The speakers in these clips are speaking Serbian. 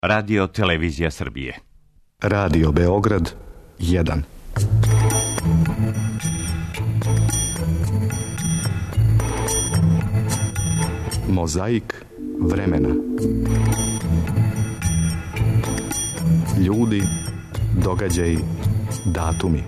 Radio Televizija Srbije. Radio Beograd 1. Mozaik vremena. Ljudi, događaji, datumi.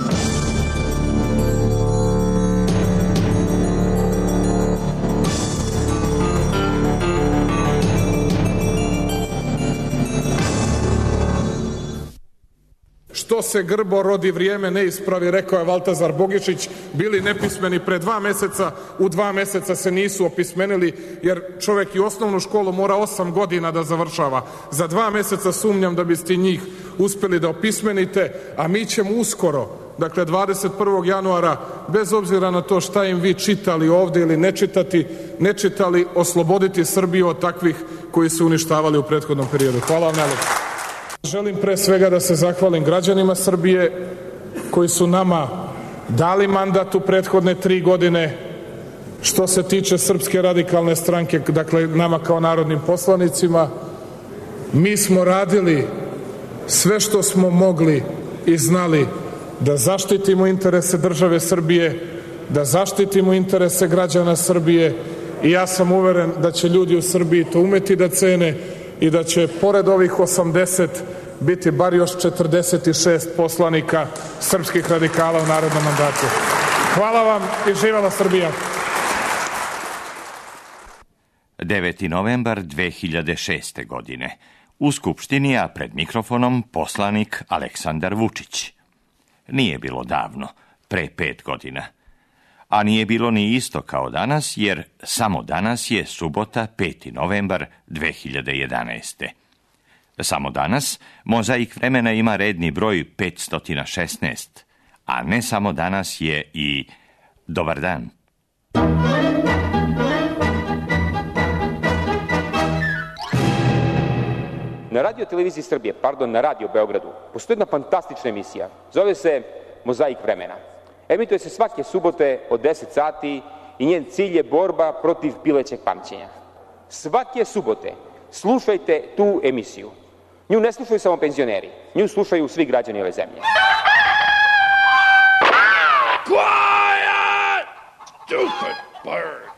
Što se grbo rodi vrijeme ne ispravi, rekao je Valtazar Bogišić. Bili nepismeni pre 2 meseca, u 2 meseca se nisu opismenili, jer čovjek i osnovnu školu mora 8 godina da završava. Za 2 meseca sumnjam da biste njih uspjeli da opismenite, a mi ćemo uskoro, dakle 21. januara, bez obzira na to šta im vi čitali ovdje ili ne čitali, osloboditi Srbiju od takvih koji su uništavali u prethodnom periodu. Hvala vam najlepše. Želim pre svega da se zahvalim građanima Srbije koji su nama dali mandat u prethodne 3 godine. Što se tiče Srpske radikalne stranke, dakle nama kao narodnim poslanicima, mi smo radili sve što smo mogli i znali da zaštitimo interese države Srbije, da zaštitimo interese građana Srbije, i ja sam uveren da će ljudi u Srbiji to umeti da cene i da će pored ovih 80 biti bar još 46 poslanika srpskih radikala u narodnom mandatu. Hvala vam i živela Srbija. 9. novembar 2006. godine. U Skupštini, a pred mikrofonom, poslanik Aleksandar Vučić. Nije bilo davno, pre 5 godina. A nije bilo ni isto kao danas, jer samo danas je subota 5. novembar 2011. Samo danas Mozaik vremena ima redni broj 516, a ne samo danas je i Dobar dan. Na Radio Televiziji Srbije, na Radio Beogradu, postoji jedna fantastična emisija. Zove se Mozaik vremena. Emituje se svake subote od 10 sati i njen cilj je borba protiv pilećeg pamćenja. Svake subote slušajte tu emisiju. Nju ne slušaju samo penzioneri, nju slušaju svi građani ove zemlje. Quiet! Stupid bird!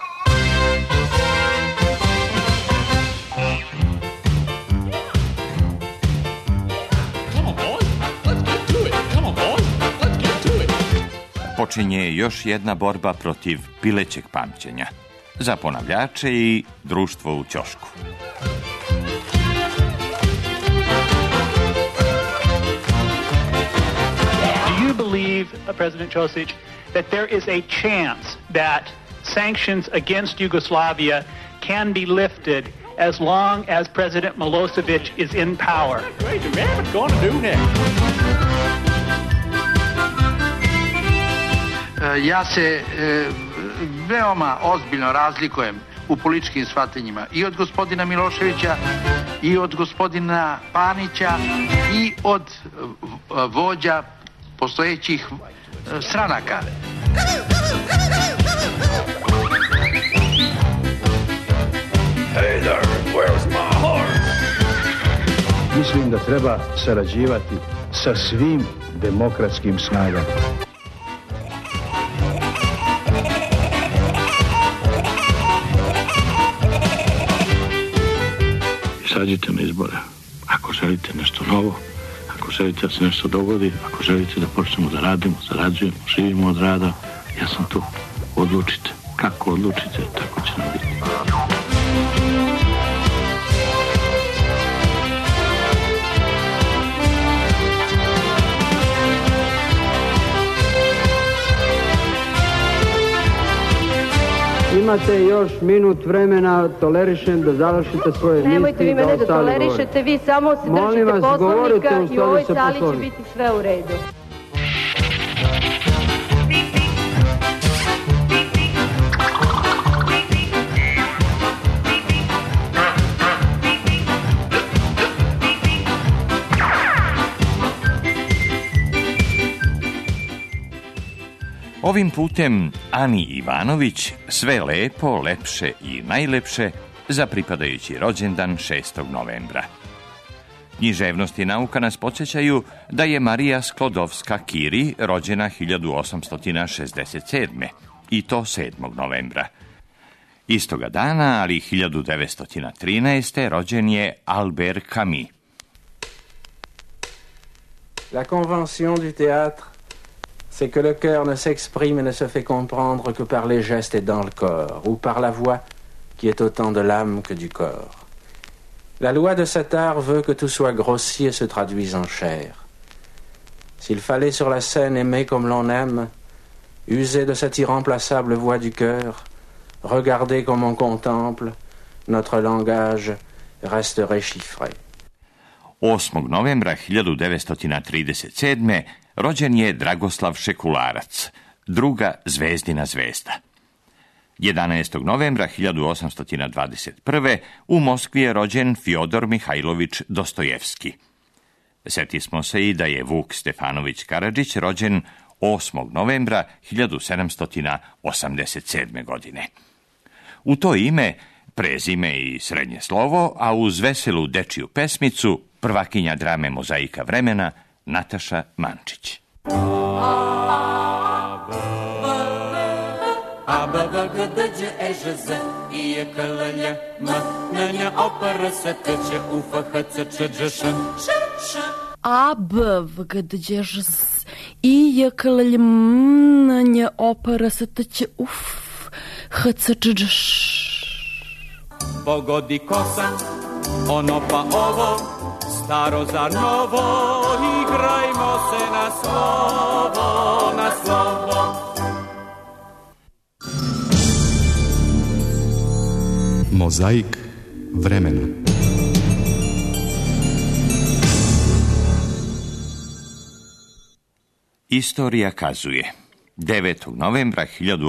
Počinje još jedna borba protiv pilećeg pamćenja. Za ponavljače i društvo u ćošku. Do you believe, President Ćosić, that there is a chance that sanctions against Yugoslavia can be lifted as long as President Milosevic is in power? What is the rabbit going to do next? Ja se veoma ozbiljno razlikujem u političkim shvatanjima i od gospodina Miloševića i od gospodina Panića i od vođa postojećih stranaka. Hey there, where's my horse? Mislim da treba sarađivati sa svim demokratskim snagama. Izađite na izbore. Ako želite nešto novo, ako želite da se nešto dogodi, ako želite da počnemo da radimo, zarađujemo, živimo od rada, ja sam tu. Odlučite. Kako odlučite, tako će nam biti. Imate još minut vremena, tolerišem da završite svoje misli. Nemojte vi mene da tolerišete, vi samo se držite Poslovnika i u ovoj sali će biti sve u redu. Ovim putem Ani Ivanović sve lepo, lepše i najlepše za pripadajući rođendan 6. novembra. Književnost i nauka nas podsjećaju da je Marija Sklodowska-Curie rođena 1867. i to 7. novembra. Istoga dana, ali 1913. rođen je Albert Camus. La convention du théâtre, c'est que le cœur ne s'exprime et ne se fait comprendre que par les gestes et dans le corps, ou par la voix qui est autant de l'âme que du corps. La loi de cet art veut que tout soit grossi et se traduise en chair. S'il fallait sur la scène aimer comme l'on aime, user de cette irremplaçable voix du cœur, regarder comme on contemple, notre langage resterait chiffré. 8. novembra 1937. rođen je Dragoslav Šekularac, druga zvezdina zvezda. 11. novembra 1821. u Moskvi je rođen Fjodor Mihajlović Dostojevski. Sjetismo se i da je Vuk Stefanović Karadžić rođen 8. novembra 1787. godine. U to ime, prezime i srednje slovo, a uz veselu dečiju pesmicu, prvakinja drame Mozaika vremena, Nataša Mančić. A b v g d j ž z i j k l j m n j o p r s t ć uf h c č ž š. Pogodi kosa, ono pa ovo, staro za novo, igrajmo se na slovo, na slovo. Mozaik vremena. Istorija kazuje. 9. novembra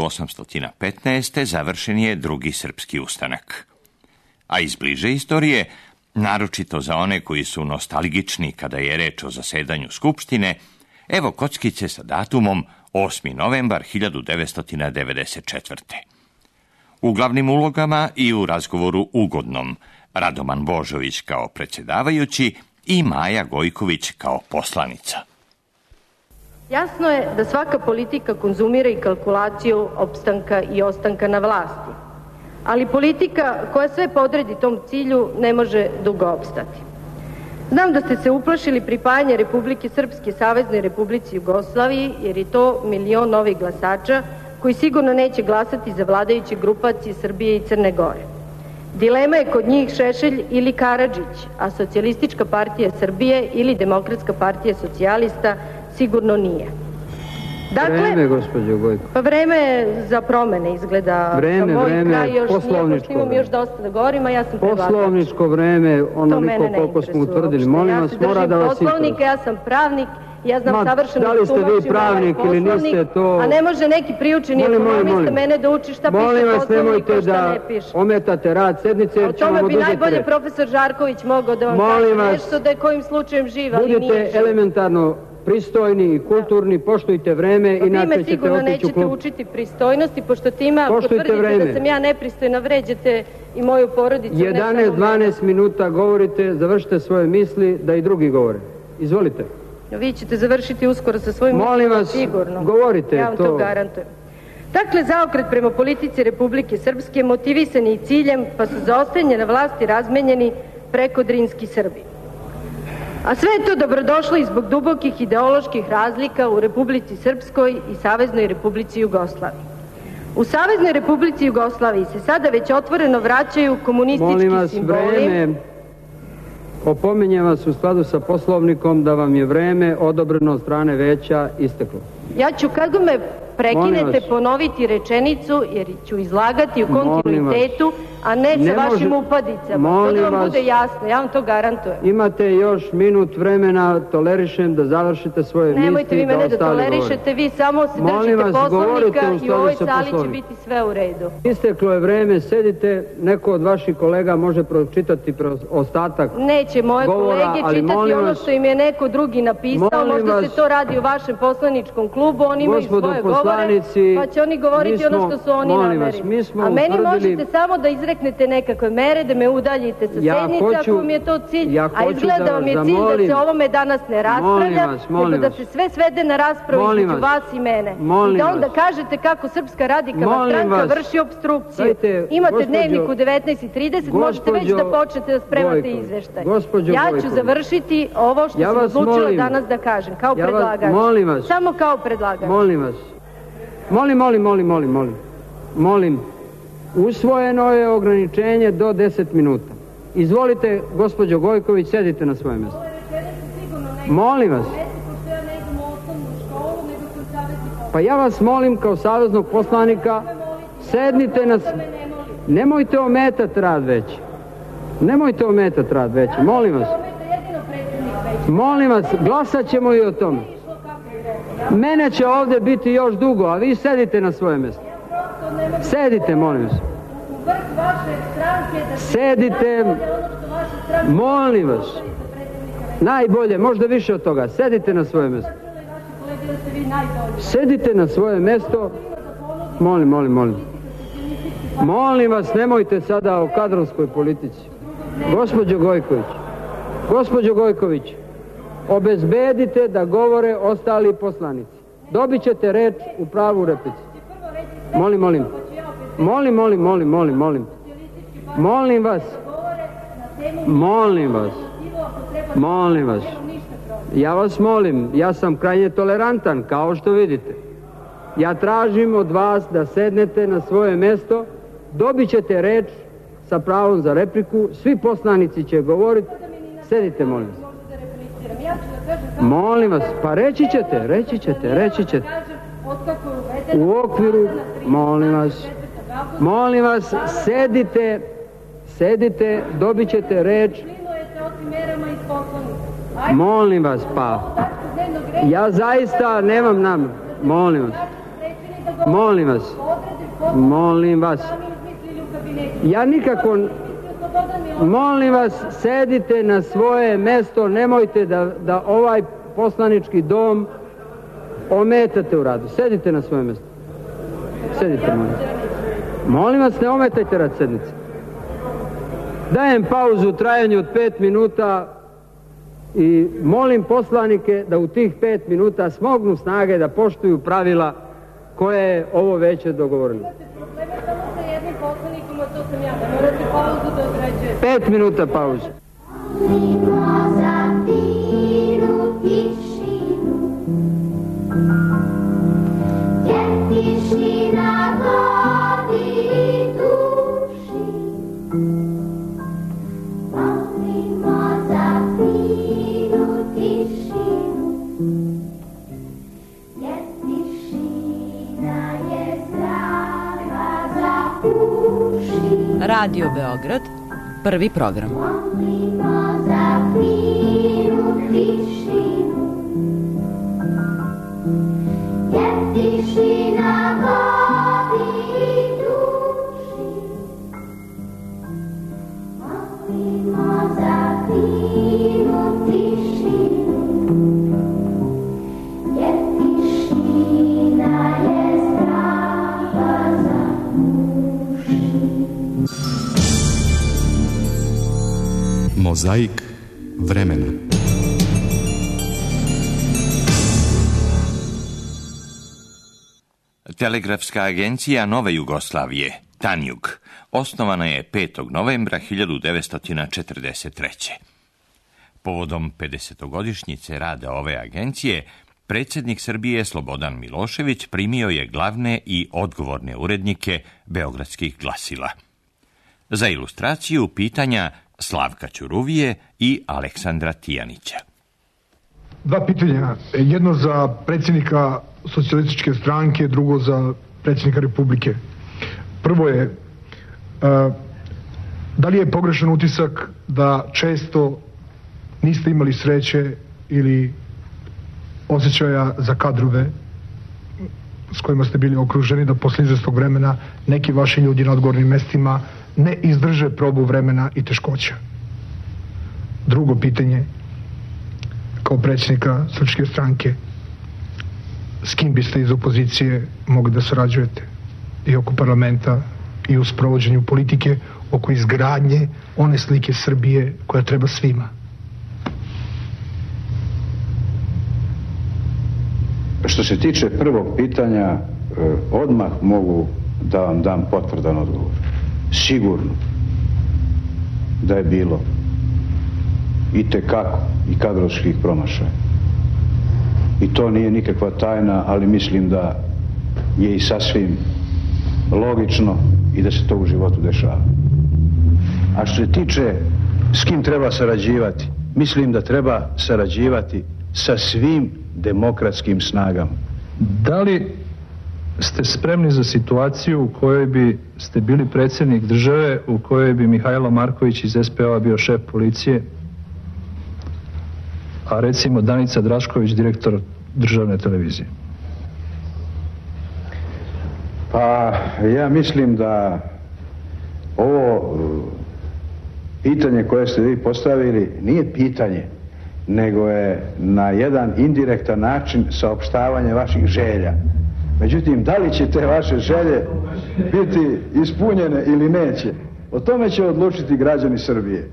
1815. završen je drugi srpski ustanak. A iz bliže istorije, naročito za one koji su nostalgični kada je reč o zasedanju Skupštine, evo kockice sa datumom 8. novembar 1994. U glavnim ulogama i u razgovoru ugodnom Radoman Božović kao predsjedavajući i Maja Gojković kao poslanica. Jasno je da svaka politika konzumira i kalkulaciju opstanka i ostanka na vlasti. Ali politika koja sve podredi tom cilju ne može dugo opstati. Znam da ste se uplašili pripajanja Republike Srpske Saveznoj Republici Jugoslaviji, jer je to milion novih glasača koji sigurno neće glasati za vladajuće grupacije Srbije i Crne Gore. Dilema je kod njih Šešelj ili Karadžić, a Socijalistička partija Srbije ili Demokratska partija socijalista sigurno nije. Dakle, vreme, gospođo Gojko. Pa vreme za promene izgleda. Vreme, poslovničko. Imam još dosta da govorim, a ja sam predlagač. Poslovničko vreme, onoliko koliko smo utvrdili. Molim vas, mora da vas poslovnik, ja sam pravnik, ja znam savršeno da li ste vi pravnik ili niste to... A ne može neki priučeni ekonomista mene da uči šta piše poslovnik, a šta ne piše. Ometate rad sednice, jer ćemo oduzeti. O tome bi najbolje profesor Žarković mogao da vam kaže nešto da je kojim slučajem živ, ali nije živ. Budite elementarno pristojni i kulturni, poštujte vreme, inače ćete otići u klub. Vi me sigurno nećete učiti pristojnosti, pošto time ako tvrdite da sam ja nepristojna, vređate i moju porodicu. 11-12 minuta govorite, završite svoje misli, da i drugi govore. Izvolite. Vi ćete završiti uskoro sa svojim mislima, sigurno. Molim vas, govorite. Ja vam to garantujem. Dakle, zaokret prema politici Republike Srpske motivisani ciljem, pa su za ostajanje na vlasti razmenjeni prekodrinski Srbi. A sve je to dobrodošlo i zbog dubokih ideoloških razlika u Republici Srpskoj i Saveznoj Republici Jugoslaviji. U Saveznoj Republici Jugoslaviji se sada već otvoreno vraćaju komunistički simboli. Molim vas, vreme. Opominjem vas u skladu sa poslovnikom da vam je vreme odobreno od strane veća isteklo. Ja ću kad me prekinete ponoviti rečenicu jer ću izlagati u kontinuitetu, a ne sa vašim upadicama. To da vam bude jasno, ja vam to garantujem. Imate još minut vremena, tolerišem da završite svoje misli. Nemojte vi mene da tolerišete, vi samo se držite poslovnika i u ovoj sali će biti sve u redu. Isteklo je vreme, sedite, neko od vaših kolega može pročitati ostatak govora. Neće moje kolege čitati ono što im je neko drugi napisao, možda se to radi u vašem poslaničkom klubu, oni imaju svoje govore, pa će oni govoriti ono što su oni namerili. A meni možete samo da izreknete izreknete nekakve mere, da me udaljite sa sednice ako vam je to cilj, a izgleda da vam je cilj da se ovome danas ne raspravlja, nego da se sve svede na raspravu između vas i mene. I da onda kažete kako Srpska radikalna stranka vrši obstrukciju. Imate dnevnik u 19:30, možete već da počnete da spremate izveštaj. Ja ću završiti ovo što sam odlučila danas da kažem, kao predlagač. Samo kao predlagač. Molim vas. Molim. Usvojeno je ograničenje do 10 minuta. Izvolite, gospođo Gojković, sedite na svoje mjesto. Molim vas. Pa ja vas molim kao saveznog poslanika, sednite na... Nemojte ometati rad veći. Molim vas, glasat ćemo i o tome. Mene će ovdje biti još dugo, a vi sedite na svoje mjesto. Sedite, molim vas. Sedite, molim vas. Najbolje, možda više od toga. Sedite na svoje mjesto. Sedite na svoje mjesto. Molim. Molim vas, nemojte sada o kadrovskoj politici. Gospođo Gojković, obezbedite da govore ostali poslanici. Dobit ćete reč u pravu replici. Molim. Molim vas. Ja vas molim, ja sam krajnje tolerantan, kao što vidite. Ja tražim od vas da sednete na svoje mjesto, dobit ćete reč sa pravom za repliku, svi poslanici će govoriti, sedite, molim vas. Molim vas, pa reći ćete. U okviru, molim vas, sedite, dobit ćete reč. Molim vas, pa. Ja zaista nemam namjeru. Molim vas. Ja nikako... Molim vas, sedite na svoje mjesto, nemojte da ovaj poslanički dom ometate u radu. Sedite na svoje mjesto. Sedite, molim vas. Molim vas, ne ometajte rad sednice. Dajem pauzu u trajanju od 5 minuta i molim poslanike da u tih 5 minuta smognu snage da poštuju pravila koje je ovo veće dogovorilo. 5 minuta pauzu. Radio Beograd, prvi program. Mozaik vremena. Telegrafska agencija Nove Jugoslavije, Tanjug, osnovana je 5. novembra 1943. Povodom 50-godišnjice rada ove agencije, predsjednik Srbije Slobodan Milošević primio je glavne i odgovorne urednike beogradskih glasila. Za ilustraciju pitanja Slavka Ćuruvije i Aleksandra Tijanića. 2 pitanja. Jedno za predsjednika Socijalističke stranke, drugo za predsjednika Republike. Prvo je, da li je pogrešan utisak da često niste imali sreće ili osjećaja za kadrove s kojima ste bili okruženi, da posle izvestog vremena neki vaši ljudi na odgovornim mestima ne izdrže probu vremena i teškoća? Drugo pitanje, kao predsjednika Srpske stranke, s kim biste iz opozicije mogli da sarađujete i oko parlamenta i u sprovođenju politike oko izgradnje one slike Srbije koja treba svima. Što se tiče prvog pitanja, odmah mogu da vam dam potvrdan odgovor. Sigurno da je bilo itekako i kadrovskih promašaja. I to nije nikakva tajna, ali mislim da je i sasvim logično i da se to u životu dešava. A što se tiče s kim treba sarađivati, mislim da treba sarađivati sa svim demokratskim snagama. Da li ste spremni za situaciju u kojoj bi ste bili predsjednik države, u kojoj bi Mihajlo Marković iz SPO-a bio šef policije, a recimo Danica Drašković direktor državne televizije? Pa ja mislim da ovo pitanje koje ste vi postavili nije pitanje, nego je na jedan indirektan način saopštavanje vaših želja. Međutim, da li će te vaše želje biti ispunjene ili neće, o tome će odlučiti građani Srbije.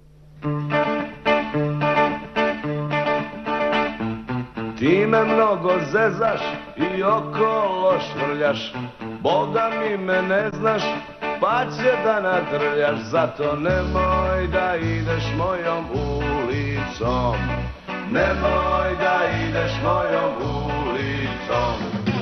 Ti me mnogo zezaš i okolo švrljaš, Boga mi me ne znaš, pa će da nadrljaš, zato nemoj da ideš mojom ulicom, nemoj da ideš mojom ulicom.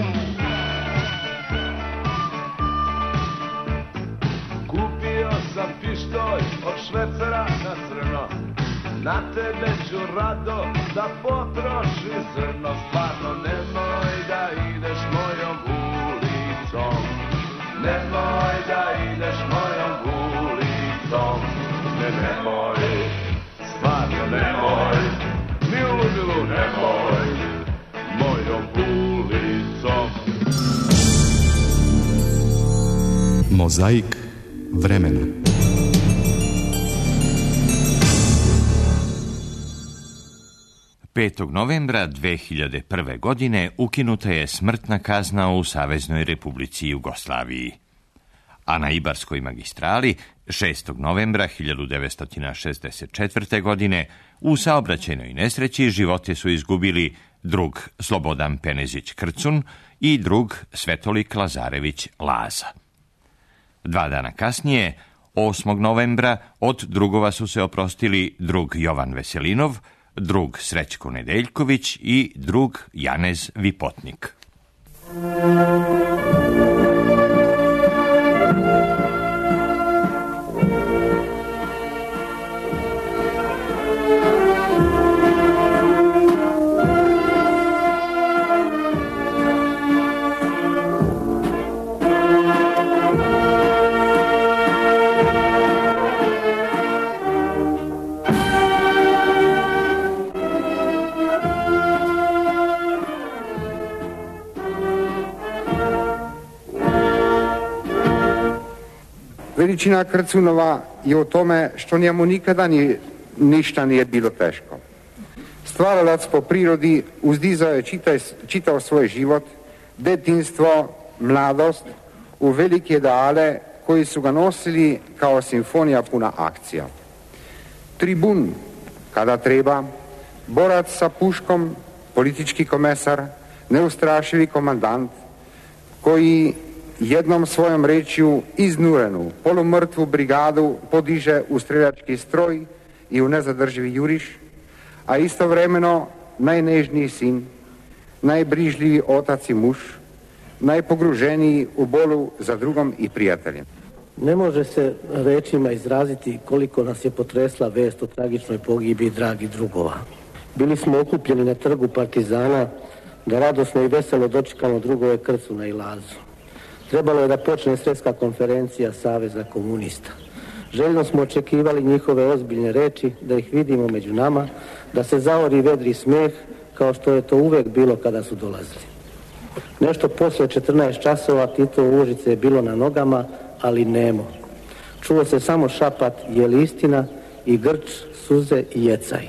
Kupio sam pištolj od švecera na crno, na tebe ću rado da potroši zrno, stvarno nemoj da ideš mojom ulicom, nemoj da ideš mojom ulicom, nemoj, stvarno nemoj, milu nemoj, mojom ulicom. Mozaik vremena. Novembra 2001. godine ukinuta je smrtna kazna u Saveznoj Republici Jugoslaviji. A na Ibarskoj magistrali 6. novembra 1964. godine u saobraćajnoj nesreći živote su izgubili drug Slobodan Penezić Krcun i drug Svetolik Lazarević Laza. 2 dana kasnije, 8. novembra, od drugova su se oprostili drug Jovan Veselinov, drug Srećko Nedeljković i drug Janez Vipotnik. Veličina Krcunova je u tome što njemu nikada ništa nije bilo teško. Stvaralac po prirodi uzdizao je čitav svoj život, detinjstvo, mladost u velike ideale koji su ga nosili kao simfonija puna akcija. Tribun kada treba, borac sa puškom, politički komesar, neustrašivi komandant koji jednom svojom rečju iznurenu, polumrtvu brigadu podiže u streljački stroj i u nezadrživi juriš, a istovremeno najnežniji sin, najbrižljiviji otac i muž, najpogruženiji u bolu za drugom i prijateljem. Ne može se rečima izraziti koliko nas je potresla vest o tragičnoj pogibiji dragih drugova. Bili smo okupljeni na trgu Partizana da radosno i veselo dočekamo drugove Krcuna i Lazu. Trebalo je da počne svjetska konferencija Saveza komunista. Željno smo očekivali njihove ozbiljne reči, da ih vidimo među nama, da se zaori vedri smijeh, kao što je to uvek bilo kada su dolazili. Nešto poslije 14 časova Titovo Užice je bilo na nogama, ali nemo. Čuo se samo šapat je li istina i grč, suze i jecaj.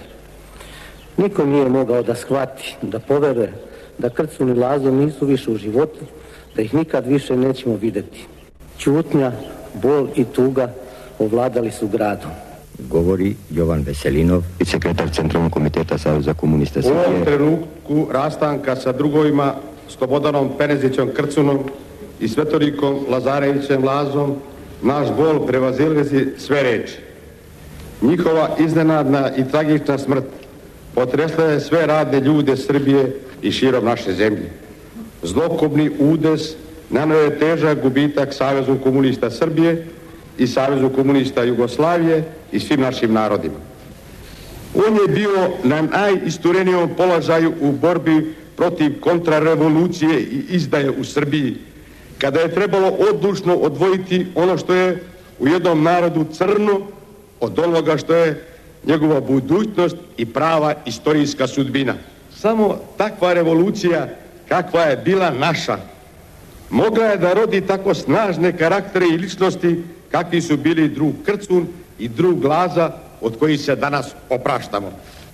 Niko nije mogao da shvati, da poveruje da Krcun i Lazo nisu više u životu, da ih nikad više nećemo vidjeti. Ćutnja, bol i tuga ovladali su gradom. Govori Jovan Veselinov, sekretar Centralnog komiteta Saveza komunista Srbije. U ovom trenutku rastanka sa drugovima Slobodanom Penezićem Krcunom i Svetolikom Lazarevićem Lazom naš bol prevazilazi sve reči. Njihova iznenadna i tragična smrt potresla je sve radne ljude Srbije i širom naše zemlje. Zlokobni udes naneo je težak gubitak Savezu komunista Srbije i Savezu komunista Jugoslavije i svim našim narodima. On je bio na najisturenijom položaju u borbi protiv kontrarevolucije i izdaje u Srbiji, kada je trebalo odlučno odvojiti ono što je u jednom narodu crno od onoga što je njegova budućnost i prava istorijska sudbina. Samo takva revolucija kakva je bila naša mogla je da rodi tako snažne karaktere i ličnosti kakvi su bili drug Krcun i drug Laza, od kojih se danas opraštamo.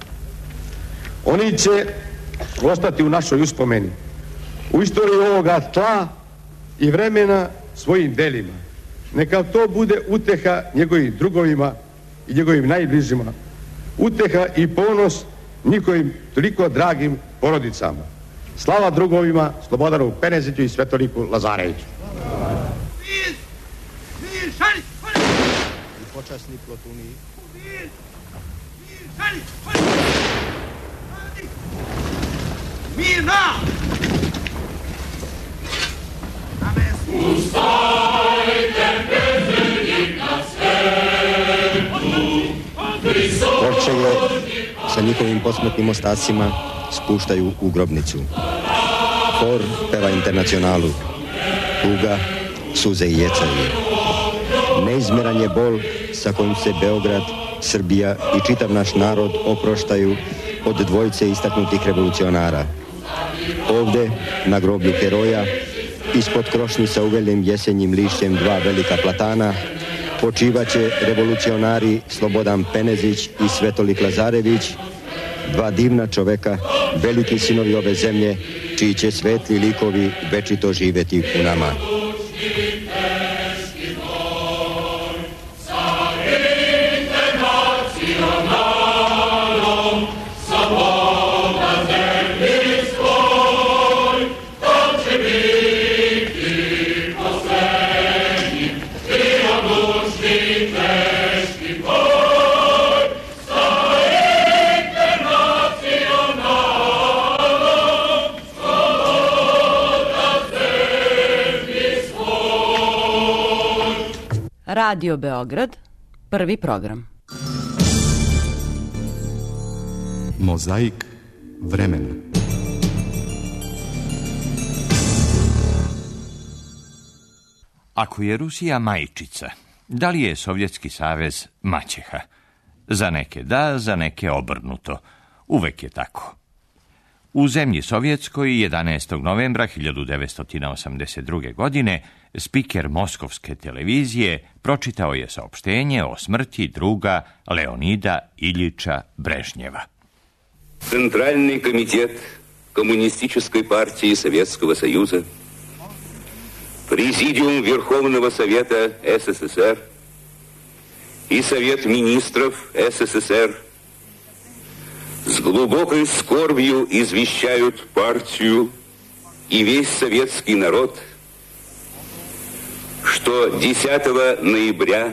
Oni će ostati u našoj uspomeni, u istoriji ovoga tla i vremena svojim delima. Neka to bude uteha njegovim drugovima i njegovim najbližima, uteha i ponos njihovim toliko dragim porodicama. Slava drugovima, Slobodanu Peneziću i Svetoliku Lazareviću. Počasni plotuni. Mirna! Ustajte, bezrednik na svetu, Orčeve sa njihovim posmrtnim ostacima spuštaju u grobnicu. Hor peva Internacionalu. Tuga, suze i jecavi. Neizmeran je bol sa kojim se Beograd, Srbija i čitav naš narod oproštaju od dvojice istaknutih revolucionara. Ovde, na groblju heroja, ispod krošnji sa uvelim jesenjim lišćem dva velika platana, počivaće revolucionari Slobodan Penezić i Svetolik Lazarević, dva divna čoveka, veliki sinovi ove zemlje, čiji će svetli likovi večito živeti u nama. Radio Beograd, prvi program. Mozaik vremena. Ako je Rusija majčica, da li je Sovjetski savez maćeha? Za neke da, za neke obrnuto. Uvek je tako. U zemlji Sovjetskoj 11. novembra 1982. godine spiker Moskovske televizije pročitao je saopštenje o smrti druga Leonida Iljiča Brežnjeva. Центральный комитет Коммунистической партии Советского Союза, Президиум Верховного Совета СССР и Совет Министров СССР с глубокой скорбью извещают партию и весь советский народ, что 10 ноября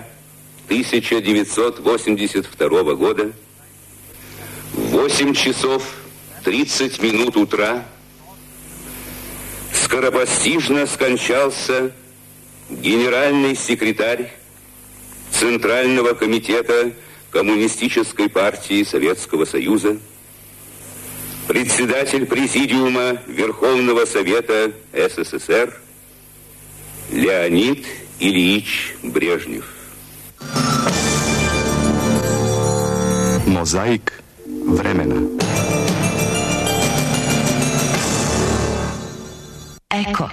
1982 года в 8 часов 30 минут утра скоропостижно скончался генеральный секретарь Центрального комитета Коммунистической партии Советского Союза, председатель Президиума Верховного Совета СССР Леонид Ильич Брежнев. Mozaik vremena. Eko.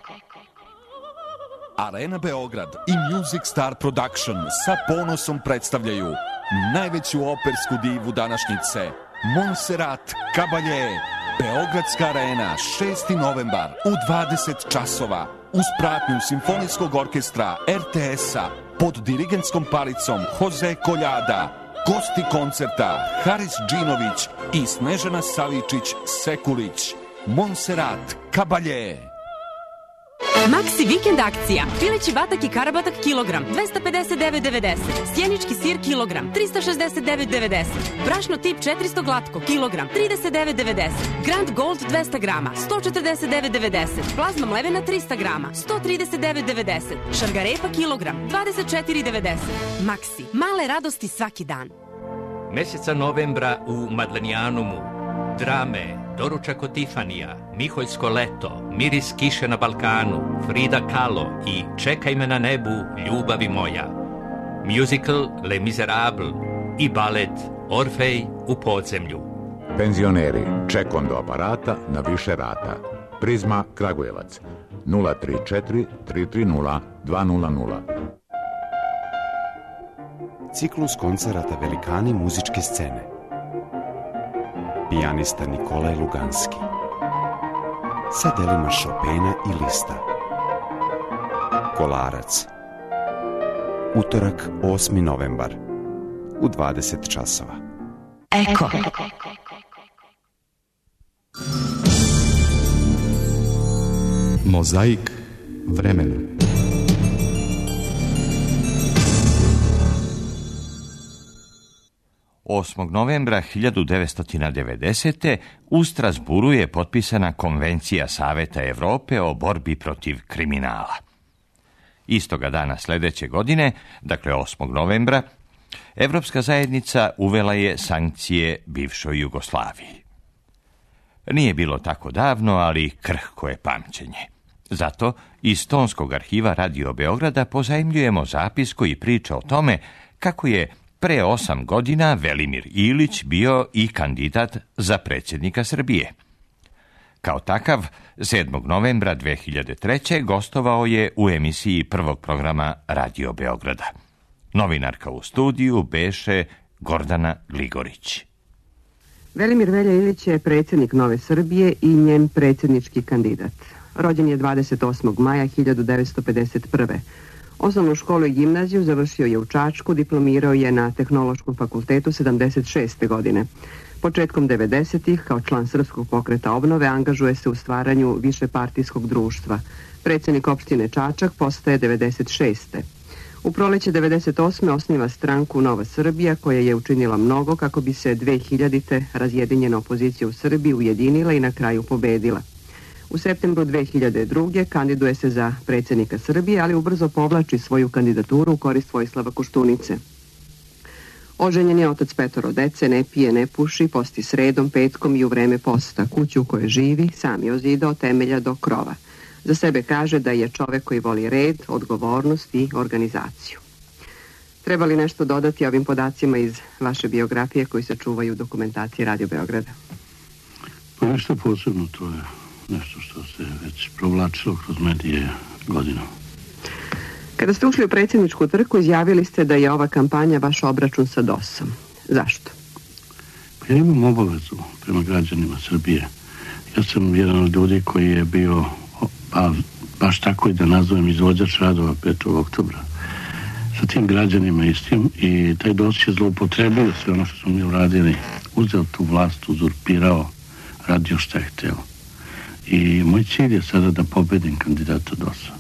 Arena Beograd i Music Star Production sa ponosom predstavljaju najveću opersku divu današnjice, Montserrat Caballé. Beogradska arena, 6. novembar u 20 časova. uz pratnju Simfonijskog orkestra RTS-a pod dirigentskom palicom Jose Koljada. Gosti koncerta Haris Džinović i Snežana Savičić-Sekulić. Montserrat Caballé. Maxi vikend akcija. Pileći batak i karabatak kilogram 259,90. Sjenički sir kilogram 369,90. Brašno tip 400 glatko kilogram 39,90. Grand Gold 200 grama 149,90. Plazma mlevena 300 grama 139,90. Šargarepa kilogram 24,90. Maxi. Male radosti svaki dan. Meseca novembra u Madlenijanumu. Drame, Doručak od Tifanija, Miholjsko leto, Miris kiše na Balkanu, Frida Kahlo i Čekaj me na nebu, ljubavi moja. Musical Les Miserables i balet Orfej u podzemlju. Penzioneri, čekom do aparata na više rata. Prizma Kragujevac 034 330 200. Ciklus koncerata Velikani muzičke scene. Pijanista Nikolaj Luganski sa delima Chopina i Lista. Kolarac. Utorak 8. novembar u 20 časova. Eko. Mozaik vremena. Osmog novembra 1990. u Strasburu je potpisana Konvencija Saveta Evrope o borbi protiv kriminala. Istoga dana sljedeće godine, dakle 8. novembra, Evropska zajednica uvela je sankcije bivšoj Jugoslaviji. Nije bilo tako davno, ali krhko je pamćenje. Zato iz Tonskog arhiva Radio Beograda pozajmljujemo zapis koji priča o tome kako je pre 8 godina Velimir Ilić bio i kandidat za predsjednika Srbije. Kao takav, 7. novembra 2003. gostovao je u emisiji prvog programa Radio Beograda. Novinarka u studiju beše Gordana Gligorić. Velimir Velja Ilić je predsjednik Nove Srbije i njen predsjednički kandidat. Rođen je 28. maja 1951. Osnovnu školu i gimnaziju završio je u Čačku, diplomirao je na Tehnološkom fakultetu 76. godine. Početkom 90-ih, kao član Srpskog pokreta obnove, angažuje se u stvaranju višepartijskog društva. Predsjednik opštine Čačak postaje 96. U proleće 98. osniva stranku Nova Srbija, koja je učinila mnogo kako bi se 2000. razjedinjena opozicija u Srbiji ujedinila i na kraju pobedila. U septembru 2002. kandiduje se za predsjednika Srbije, ali ubrzo povlači svoju kandidaturu u korist Vojislava Koštunice. Oženjen je, otac 5 dece, ne pije, ne puši, posti sredom, petkom i u vreme posta. Kuću u kojoj živi sam je ozidao temelja do krova. Za sebe kaže da je čovek koji voli red, odgovornost i organizaciju. Treba li nešto dodati ovim podacima iz vaše biografije koji se čuvaju u dokumentaciji Radio Beograda? Pa nešto posebno, to je nešto što se već provlačilo kroz medije godinu. Kada ste ušli u predsjedničku trku, izjavili ste da je ova kampanja vaš obračun sa DOS-om. Zašto? Pa ja imam obavezu prema građanima Srbije. Ja sam jedan od ljudi koji je bio, pa baš tako i da nazovem, izvođač radova 5. oktobra sa tim građanima istim, i taj DOS je zloupotrebio sve ono što smo mi uradili, uzeo tu vlast, uzurpirao, radio šta je hteo. I moj cilj je sada da pobedim kandidata DOS-a.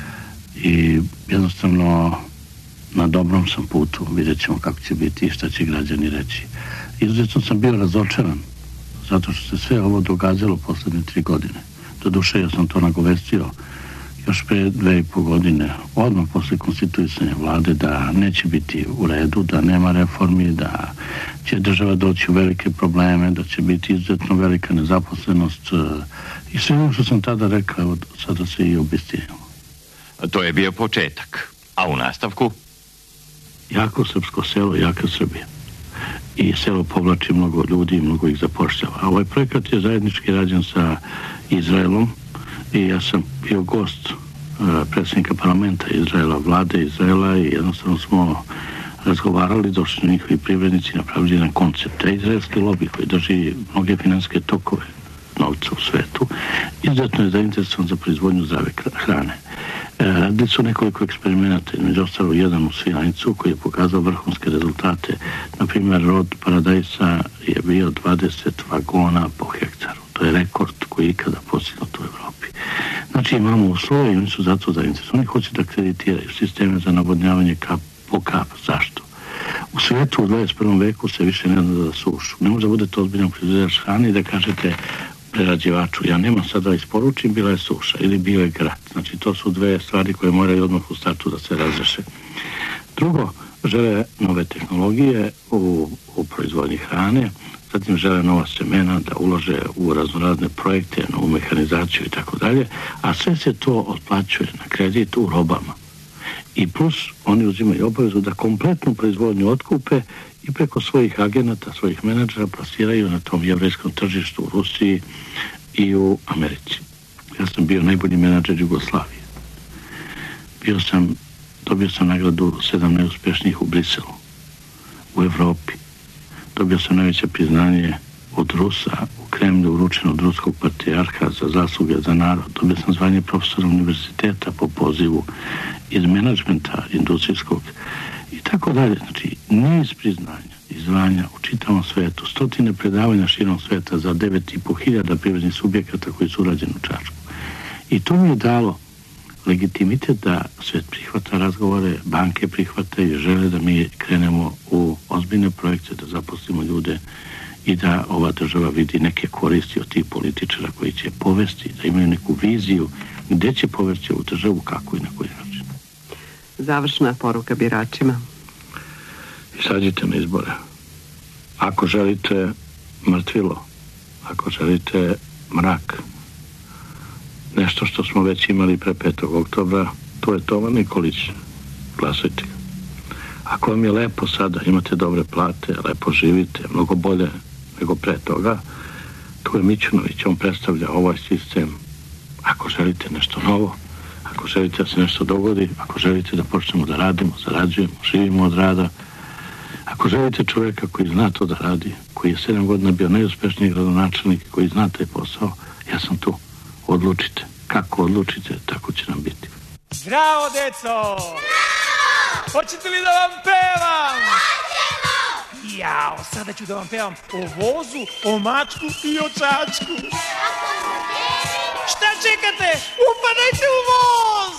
I jednostavno na dobrom sam putu, vidjet ćemo kako će biti i šta će građani reći. Izuzetno sam bio razočaran zato što se sve ovo događalo poslednje 3 godine. Doduše, ja sam to nagovestio još pre 2,5 godine, odmah posle konstituisanja vlade, da neće biti u redu, da nema reformi, da će država doći u velike probleme, da će biti izuzetno velika nezaposlenost i sve ono što sam tada rekao, sada se i obistinilo. To je bio početak. A u nastavku? Jako srpsko selo, jaka Srbija. I selo povlači mnogo ljudi i mnogo ih zapošljava. A ovaj projekat je zajednički rađen sa Izraelom i ja sam bio gost predsjednika parlamenta Izraela, vlade Izraela, i jednostavno smo razgovarali, došli su njihovi privrednici, napravili jedan koncept. A izraelski lobby koji drži mnoge financijske tokove novca u svetu, izuzetno je zainteresovan za proizvodnju zdrave hrane. Radili su nekoliko eksperimenata, između ostalo jedan u Svilajncu koji je pokazao vrhunske rezultate. Naprimjer, rod paradajsa je bio 20 vagona po hektaru. To je rekord koji je ikada postignut u Evropi. Znači imamo uslove i oni su zato zainteresovani. Oni hoće da kreditiraju sisteme za navodnjavanje kap po kap. Zašto? U svijetu u 21. veku se više ne da sušu. Ne može da budete ozbiljan proizvođač hrane i da kažete prerađivaču, ja nemam sad da isporučim, bila je suša ili bio je grad. Znači to su dve stvari koje moraju odmah u startu da se razreše. Drugo, žele nove tehnologije u proizvodnji hrane, zatim žele nova semena da ulože u raznorazne projekte, novu mehanizaciju i tako dalje, a sve se to otplaćuje na kredit u robama. I plus oni uzimaju obavezu da kompletnu proizvodnju otkupe i preko svojih agenata, svojih menadžera plasiraju na tom jevrejskom tržištu u Rusiji i u Americi. Ja sam bio najbolji menadžer Jugoslavije. Dobio sam nagradu 7 najuspešnijih u Briselu, u Evropi. Dobio sam najveće priznanje od Rusa u Kremlju, uručeno od ruskog patrijarha za zasluge za narod. Dobio sam zvanje profesora univerziteta po pozivu iz menadžmenta industrijskog i tako dalje. Znači, niz priznanja i zvanja u čitavom svetu, 100 predavanja širom sveta za 9.500 privrednih subjekata koji su urađeni u Čačku. I to mi je dalo legitimitet da svet prihvata razgovore, banke prihvataju i žele da mi krenemo u ozbiljne projekte, da zaposlimo ljude i da ova država vidi neke koristi od tih političara koji će povesti, da imaju neku viziju gde će povesti ovu državu, kako i na koji način. Završna poruka biračima. Izađite na izbore. Ako želite mrtvilo, ako želite mrak, nešto što smo već imali pre 5. oktobra, to je Toma Nikolić. Glasajte. Ako vam je lepo sada, imate dobre plate, lepo živite, mnogo bolje nego pre toga, to je Mićunović, on predstavlja ovaj sistem. Ako želite nešto novo, ako želite da se nešto dogodi, ako želite da počnemo da radimo, zarađujemo, živimo od rada, ako želite čovjeka koji zna to da radi, koji je 7 godina bio najuspešniji gradonačelnik, koji zna taj posao, ja sam tu. Odlučite. Kako odlučite, tako će nam biti. Zdravo, deco! Hoćete li da vam pevam? Hoćemo! Jao, sada ću da vam pevam o vozu, o mačku i o čačku. Šta čekate? Upadajte u voz!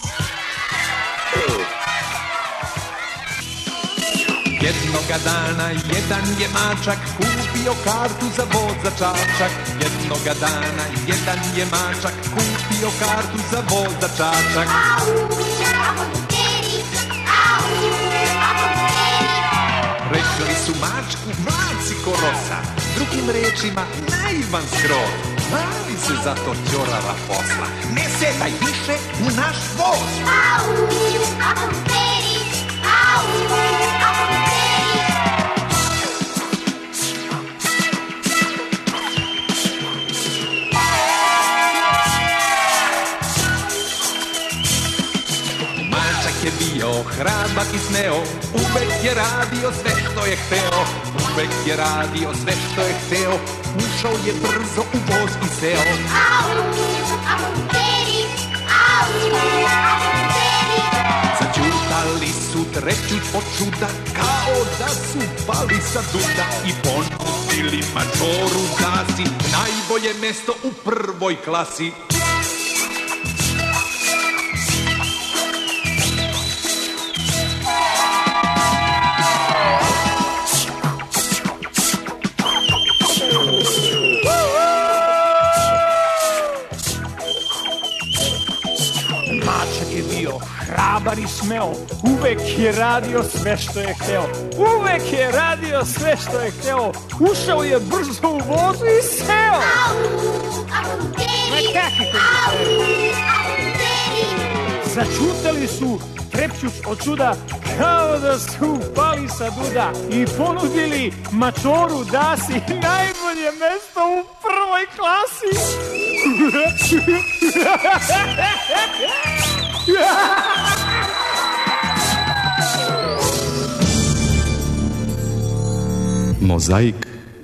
Jednoga dana jedan je mačak kupio kartu za voz za Čačak. Jednoga dana jedan je mačak kupio kartu za voz za Čačak. Rekli su mačku mlaci ko rosa, drugim rečima naivan skroz. Mali se zato ćorava posla, ne sedaj više u naš voz. Je bio hrabar i smeo, uvek je radio sve što je hteo, uvek je radio sve što je hteo, ušao je brzo u voz i seo. Zaćutali su treću od čuda, kao da su pali sa duda i ponudili mačoru Dasi najbolje mesto u prvoj klasi. Hrabar i smeo, uvek je radio sve što je hteo, uvek je radio sve što je hteo, ušao je brzo u vozu i seo. Ma kakvi Začutali su trepćuć od čuda, kao da su pali sa duda i ponudili mačoru Dasi najbolje mesto u prvoj klasi. Mozaik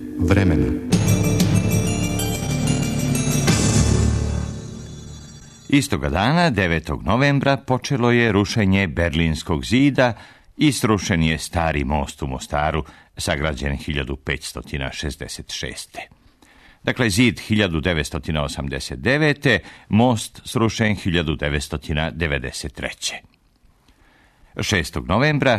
vremena. Istoga dana, 9. novembra, počelo je rušenje Berlinskog zida i srušen je stari most u Mostaru, sagrađen 1566. Dakle, zid 1989. Most srušen 1993. 6. novembra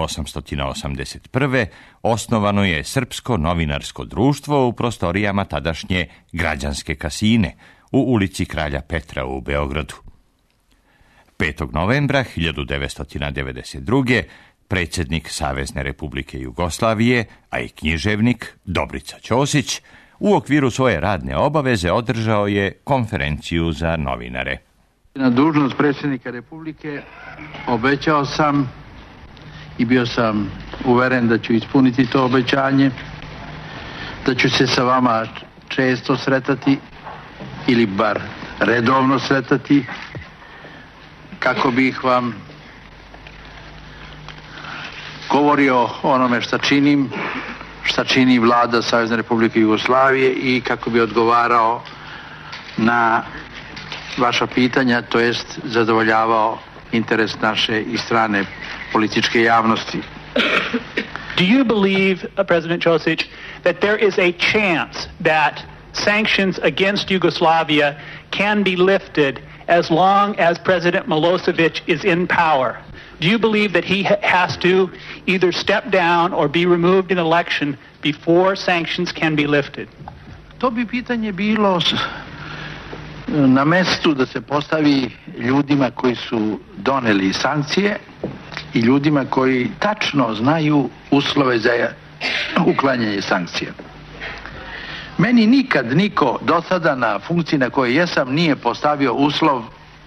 1881. osnovano je Srpsko novinarsko društvo u prostorijama tadašnje Građanske kasine u ulici Kralja Petra u Beogradu. 5. novembra 1992. predsjednik Savezne Republike Jugoslavije, a i književnik Dobrica Ćosić, u okviru svoje radne obaveze održao je konferenciju za novinare. Na dužnost predsjednika Republike obećao sam i bio sam uveren da ću ispuniti to obećanje, da ću se sa vama često sretati ili bar redovno sretati, kako bih vam govorio o onome šta čini vlada Savezne Republike Jugoslavije i kako bi odgovarao na vaša pitanja, to jest zadovoljavao interes naše i strane političke javnosti. Do you believe, President Ćosić, that there is a chance that sanctions against Yugoslavia can be lifted as long as President Milosevic is in power? Do you believe that he has to either step down or be removed in election before sanctions can be lifted? To bi pitanje bilo na mestu da se postavi ljudima koji su doneli sankcije i ljudima koji tačno znaju uslove za uklanjanje sankcija. Meni nikad niko do sada na funkciji na kojoj jesam nije postavio uslov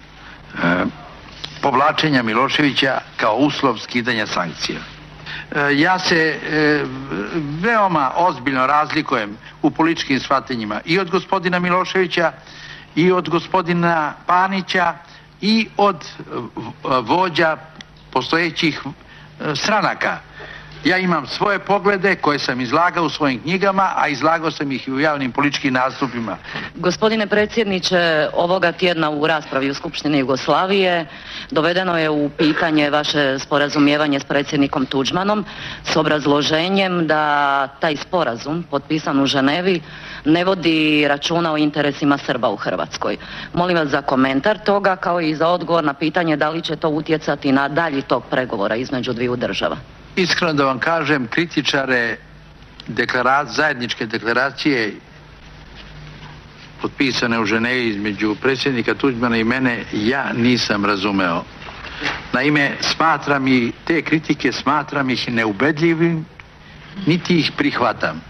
povlačenja Miloševića kao uslov skidanja sankcija. Ja se veoma ozbiljno razlikujem u političkim shvatanjima i od gospodina Miloševića i od gospodina Panića i od vođa postojećih stranaka. Ja imam svoje poglede koje sam izlagao u svojim knjigama, a izlagao sam ih i u javnim političkim nastupima. Gospodine predsjedniče, ovoga tjedna u raspravi u Skupštini Jugoslavije dovedeno je u pitanje vaše sporazumijevanje s predsjednikom Tuđmanom s obrazloženjem da taj sporazum potpisan u Ženevi ne vodi računa o interesima Srba u Hrvatskoj. Molim vas za komentar toga, kao i za odgovor na pitanje da li će to utjecati na dalji tok pregovora između dviju država. Iskreno da vam kažem, kritičare zajedničke deklaracije potpisane u Ženevi između predsjednika Tuđmana i mene, ja nisam razumeo. Naime, te kritike smatram ih neubedljivim, niti ih prihvatam.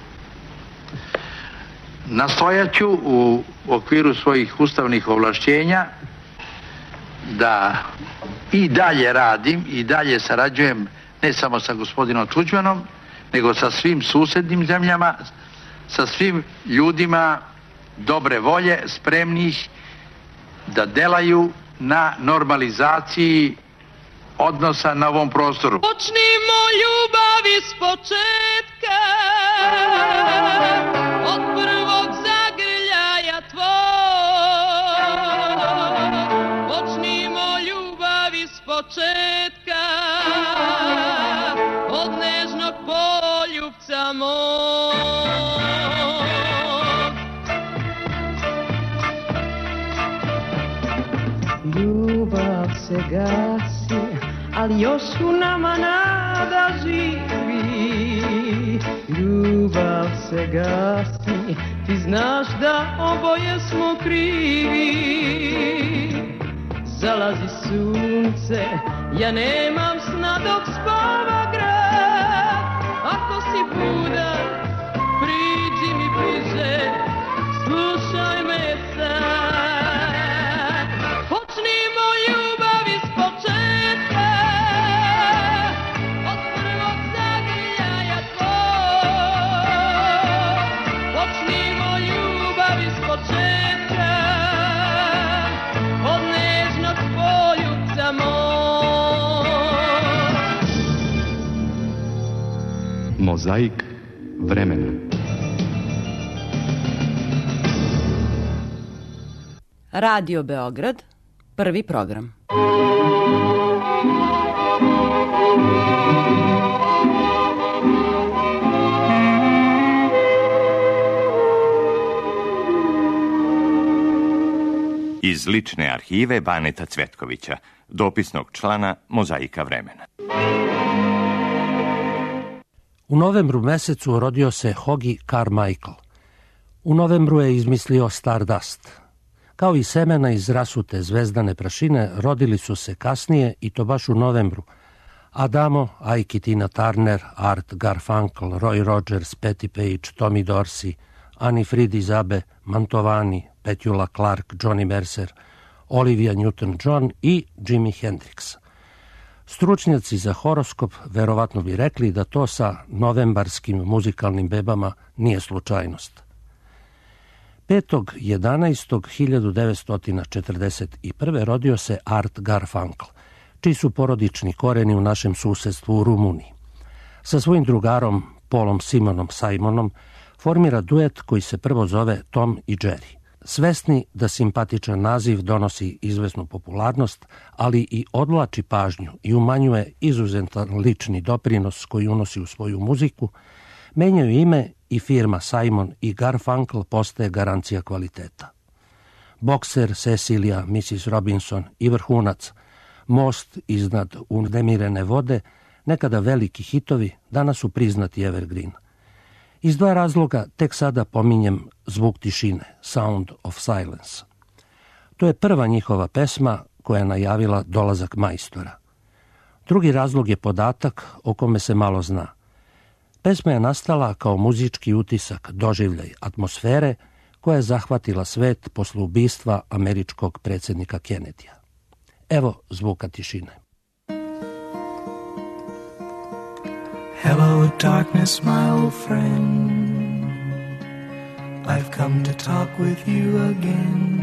Nastojaću u okviru svojih ustavnih ovlašćenja da i dalje radim i dalje sarađujem ne samo sa gospodinom Tuđmanom, nego sa svim susjednim zemljama, sa svim ljudima dobre volje, spremnih da delaju na normalizaciji odnosa na ovom prostoru. Počnimo ljubavi s početka, od prvog zagrljaja tvoj. Počnimo ljubavi s početka, od nežnog poljubca moj. Ljubav se gasi, ali još u nama nada živi. Ljubav se gasi, ti znaš da oboje smo krivi. Zalazi sunce, ja nemam sna dok spava grad. Ako si budan, priđi mi bliže, slušaj me sad. Počnimo ljubavi s početka, od prvog zagrljaja tvoj. Počnimo ljubavi s početka, od nežnog poljubca moj. Mozaik vremena. Radio Beograd, prvi program. Iz lične arhive Baneta Cvetkovića, dopisnog člana Mozaika vremena. U novembru mesecu rodio se Hoagy Carmichael. U novembru je izmislio Stardust. Kao i semena iz rasute zvezdane prašine, rodili su se kasnije i to baš u novembru. Adamo, Ike, Tina Turner, Art Garfunkel, Roy Rogers, Patti Page, Tommy Dorsey, Annie Fried Zabe, Mantovani, Petula Clark, Johnny Mercer, Olivia Newton-John i Jimi Hendrix. Stručnjaci za horoskop verovatno bi rekli da to sa novembarskim muzikalnim bebama nije slučajnost. 5.11.1941. rodio se Art Garfunkel, čiji su porodični koreni u našem susedstvu u Rumuniji. Sa svojim drugarom Paulom Simonom formira duet koji se prvo zove Tom i Jerry. Svesni da simpatičan naziv donosi izvesnu popularnost, ali i odvlači pažnju i umanjuje izuzetan lični doprinos koji unosi u svoju muziku, menjaju ime i firma Simon i Garfunkel postaje garancija kvaliteta. Bokser, Cecilia, Mrs. Robinson i vrhunac, Most iznad unemirene vode, nekada veliki hitovi, danas su priznati evergreen. Iz dva razloga tek sada pominjem Zvuk tišine, Sound of Silence. To je prva njihova pesma koja je najavila dolazak majstora. Drugi razlog je podatak o kome se malo zna. Pesma je nastala kao muzički utisak, doživljaj atmosfere koja je zahvatila svet posle ubistva američkog predsjednika Kennedyja. Evo zvuka tišine. Hello, darkness, my old friend. I've come to talk with you again,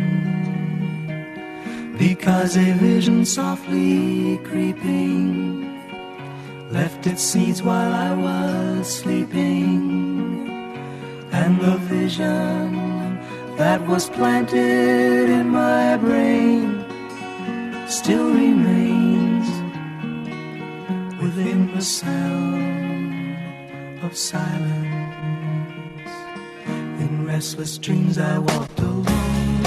because a vision softly creeping left its seeds while I was sleeping, and the vision that was planted in my brain still remains within the sound of silence. In restless dreams I walked alone,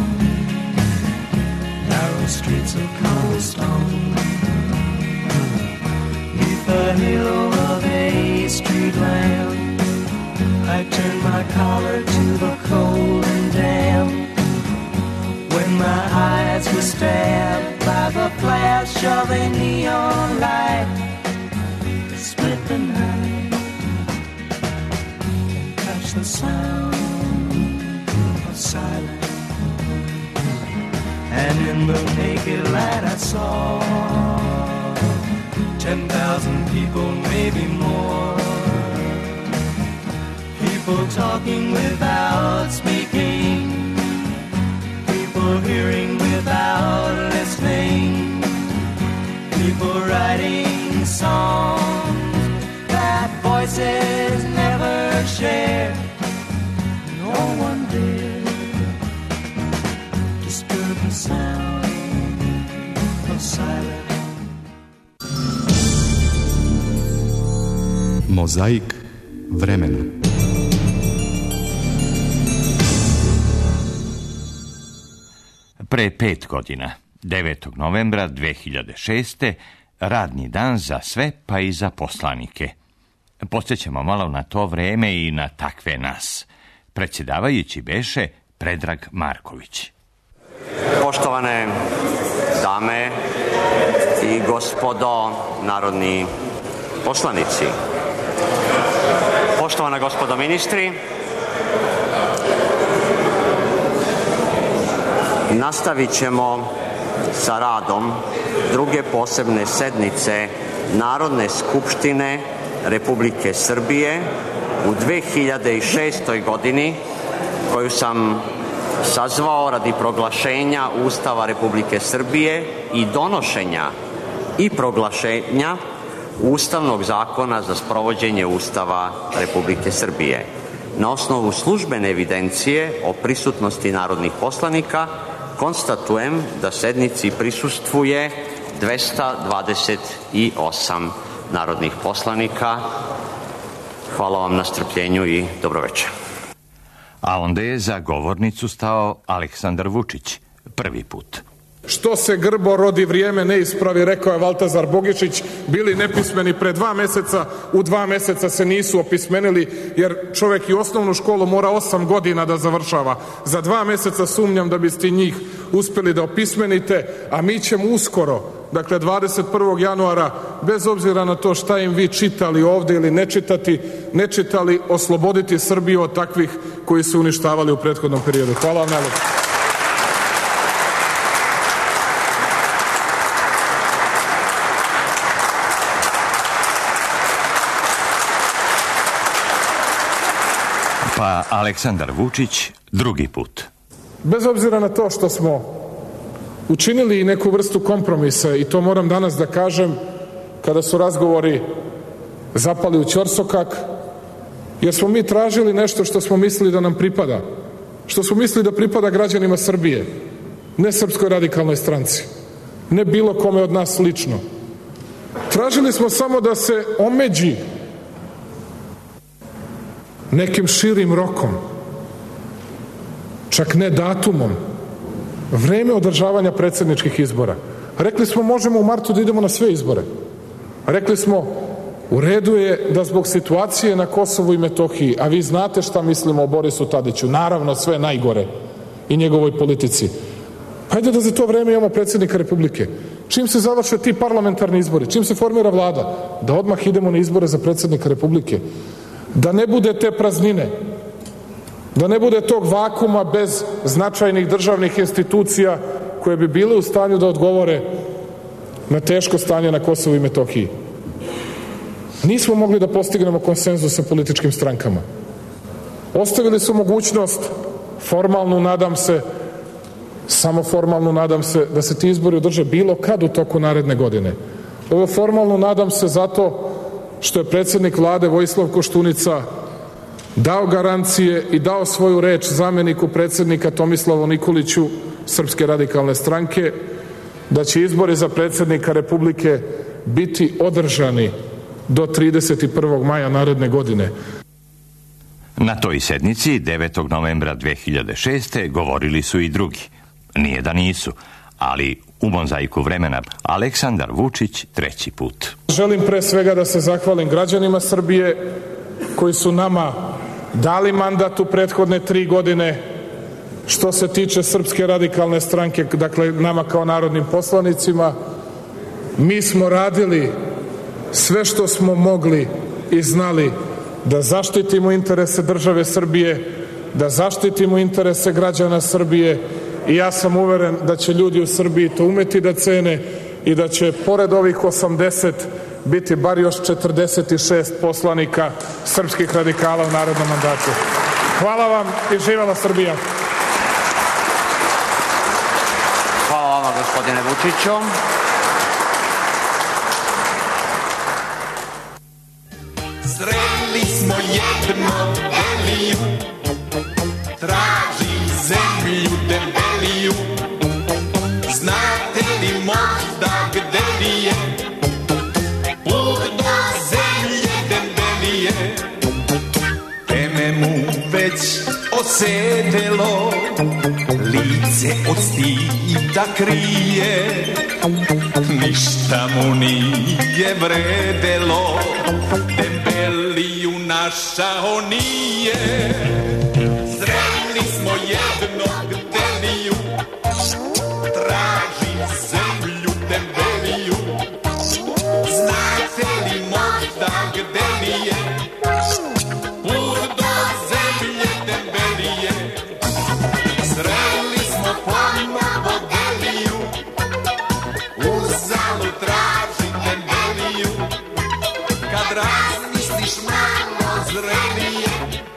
narrow streets of cobblestone, neath the halo of a street lamp. I turned my collar to the cold and damp, when my eyes were stabbed by the flash of a neon light that split the night and touched the sound of silence. And in the naked light I saw 10,000 people, maybe more, people talking without speaking, people hearing without listening, people writing songs that voices never shared. No one did disturb the sound of silence. Mozaik vremena. Pre 5 godina, 9. novembra 2006. radni dan za sve, pa i za poslanike. Podsjećamo malo na to vreme i na takve nas. Predsjedavajući beše Predrag Marković. Poštovane dame i gospodo narodni poslanici, poštovana gospodo ministri, nastavit ćemo sa radom druge posebne sednice Narodne skupštine Republike Srbije u 2006. godini, koju sam sazvao radi proglašenja Ustava Republike Srbije i donošenja i proglašenja Ustavnog zakona za sprovođenje Ustava Republike Srbije. Na osnovu službene evidencije o prisutnosti narodnih poslanika konstatujem da sednici prisustvuje 228 narodnih poslanika. Hvala vam na strpljenju i dobroveče. A onda je za govornicu stao Aleksandar Vučić, prvi put. Što se grbo rodi vrijeme ne ispravi, rekao je Valtazar Bogišić, bili nepismeni pre 2 meseca, u 2 meseca se nisu opismenili, jer čovjek i osnovnu školu mora 8 godina da završava. Za 2 meseca sumnjam da biste njih uspjeli da opismenite, a mi ćemo uskoro, dakle 21. januara, bez obzira na to šta im vi čitali ovdje ili ne čitali, osloboditi Srbiju od takvih koji su uništavali u prethodnom periodu. Hvala vam najlepše. Pa Aleksandar Vučić drugi put. Bez obzira na to što smo učinili neku vrstu kompromisa, i to moram danas da kažem, kada su razgovori zapali u ćorsokak, jer smo mi tražili nešto što smo mislili da nam pripada, što smo mislili da pripada građanima Srbije, ne Srpskoj radikalnoj stranci, ne bilo kome od nas lično. Tražili smo samo da se omeđi nekim širim rokom, čak ne datumom, vreme održavanja predsjedničkih izbora. Rekli smo možemo u martu da idemo na sve izbore. Rekli smo u redu je da zbog situacije na Kosovu i Metohiji, a vi znate šta mislimo o Borisu Tadiću, naravno sve najgore, i njegovoj politici. Hajde da za to vreme imamo predsjednika Republike. Čim se završe ti parlamentarni izbori, čim se formira vlada, da odmah idemo na izbore za predsjednika Republike. Da ne bude te praznine, da ne bude tog vakuma bez značajnih državnih institucija koje bi bile u stanju da odgovore na teško stanje na Kosovu i Metohiji. Nismo mogli da postignemo konsenzus sa političkim strankama. Ostavili su mogućnost, formalnu, nadam se, samo formalnu, nadam se, da se ti izbori održe bilo kad u toku naredne godine. Ovo formalno nadam se zato što je predsjednik vlade Vojislav Koštunica dao garancije i dao svoju reč zamjeniku predsjednika Tomislavu Nikoliću Srpske radikalne stranke da će izbori za predsjednika Republike biti održani do 31. maja naredne godine. Na toj sednici 9. novembra 2006. govorili su i drugi. Nije da nisu, ali u mozaiku vremena Aleksandar Vučić treći put. Želim pre svega da se zahvalim građanima Srbije koji su nama dali mandat u prethodne 3 godine što se tiče Srpske radikalne stranke, dakle nama kao narodnim poslanicima. Mi smo radili sve što smo mogli i znali da zaštitimo interese države Srbije, da zaštitimo interese građana Srbije, i ja sam uveren da će ljudi u Srbiji to umeti da cene i da će pored ovih 80 biti bar još 46 poslanika srpskih radikala u narodnom mandatu. Hvala vam i živela Srbija. Hvala vama, gospodine Vučiću. Sreli smo jedno Eliju, traži zemlju debeliju. Znate li možda gde li je put do zemlje debelije? Teme mu već osedelo, lice od stida krije. Ništa mu nije vredelo, debeliju našao nije. Sreli smo jednog Deliju, traži zemlju debeliju. Znate li možda gde li je put do zemlje debelije? Sreli smo ponovo Deliju, uzalu traži debeliju. Kad razmisliš malo zrelije,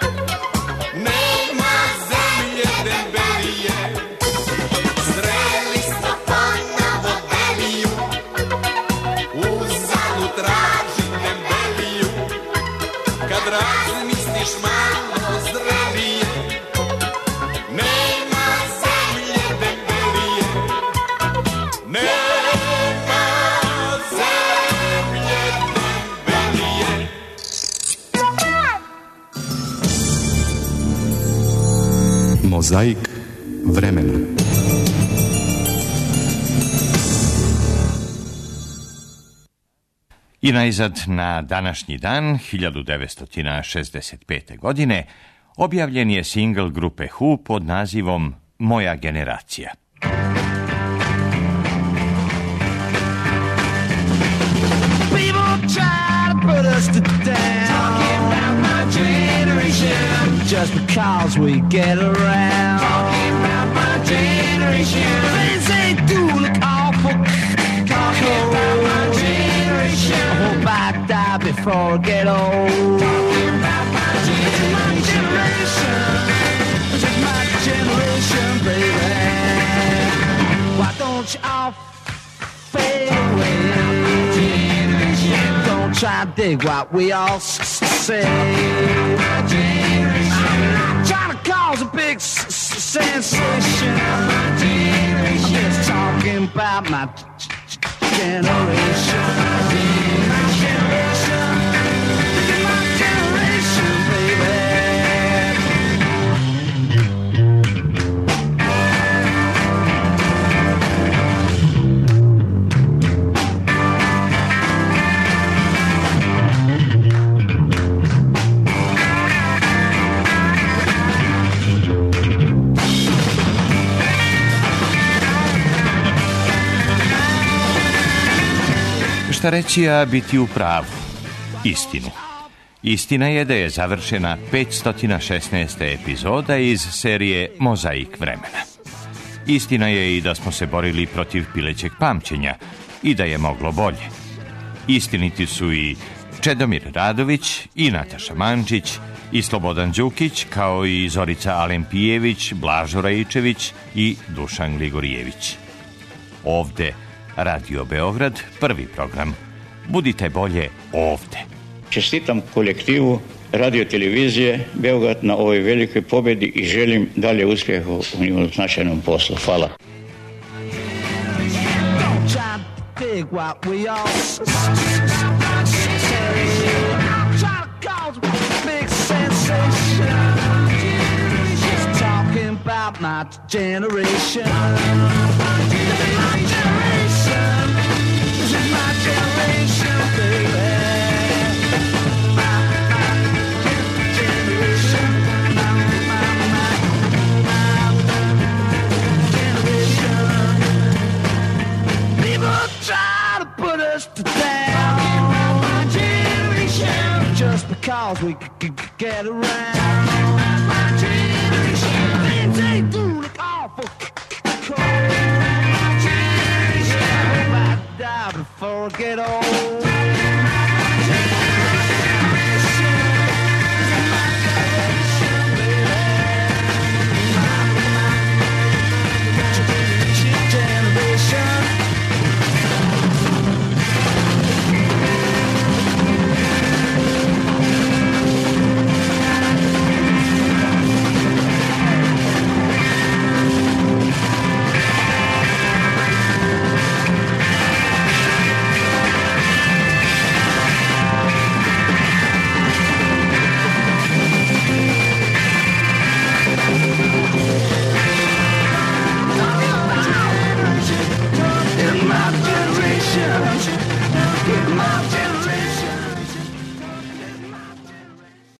nema zemlje debelije. Sreli smo ponovo Deliju, uzalu traži debeliju. Kad razmisliš malo zrelije, Mozaik vremena. I najzad na današnji dan, 1965. godine, objavljen je singl grupe Who pod nazivom Moja generacija. Put us to down, talking about my generation, just because we get around, talking about my generation, things they do look awful, talking about my generation, I hope I die before I get old, talking about my generation, just my generation, baby, why don't you all fade away? Try to dig what we all say. I'm not trying to cause a big sensation. I'm just talking about my generation. My generation. My generation, baby. Šta reći, a biti u pravu? Istinu. Istina je da je završena 516. epizoda iz serije Mozaik vremena. Istina je i da smo se borili protiv pilećeg pamćenja i da je moglo bolje. Istiniti su i Čedomir Radović, i Nataša Mančić, i Slobodan Đukić, kao i Zorica Alempijević, Blažo Rajičević i Dušan Gligorijević. Ovde Radio Beograd, prvi program. Budite bolje ovde. Čestitam kolektivu radio-televizije Beograd na ovoj velikoj pobedi i želim dalje uspjeha u njihovom značajnom poslu. Hvala. Because we could get around my generation, things they do look awful cold. My generation, I hope I die before I get old.